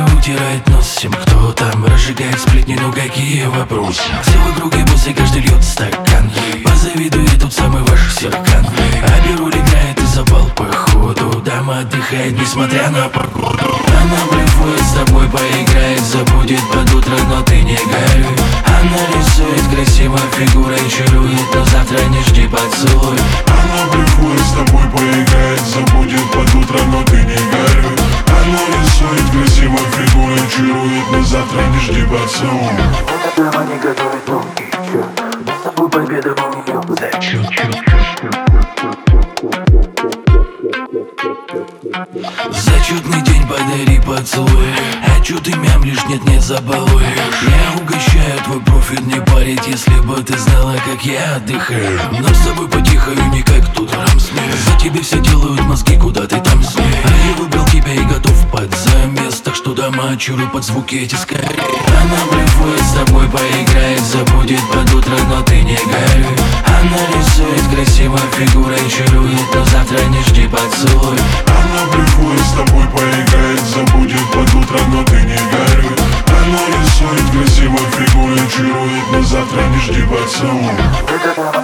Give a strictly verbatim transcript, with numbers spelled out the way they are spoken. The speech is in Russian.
утирает нос всем, кто там разжигает сплетни, ну какие вопросы? Все вокруг и боссы, каждый льет стакан. Позавидуй, тут самый ваш серкан. А Беруль играет и запал походу. Дама отдыхает, несмотря на погоду. Она блефует с тобой, поиграет, забудет под утро, но ты не горюй. Она рисует красиво фигурой, чарует, но завтра не жди поцелуй. Она блефует с тобой, поиграет, забудет под утро, но ты не горюй. Она рисует красиво фигурой, чарует, но завтра не жди поцелуй. Эта дама не готовит ноги, черт, но с тобой победа у нее зачет. Зачетный день, подари поцелуй. А чё ты мямлишь, нет-нет, забалуешь. Я угощаю твой профиль, не парить, если бы ты знала, как я отдыхаю. Нам с тобой потихаю, не как тут рамсмех. За тебе все делают мозги, куда ты там смех. А я выбрал тебя и готов под замес, так что дома чурю под звуки эти скорее. Она блефует с тобой, поиграет, забудет под утро, но ты не горюй. Она рисует красиво фигурой, чарует, но завтра не жди поцелуй. Она блефует с тобой, поиграет, забудет под утро, но ты не горюй. Она рисует красиво фигурой, чарует, но завтра не жди поцелуй.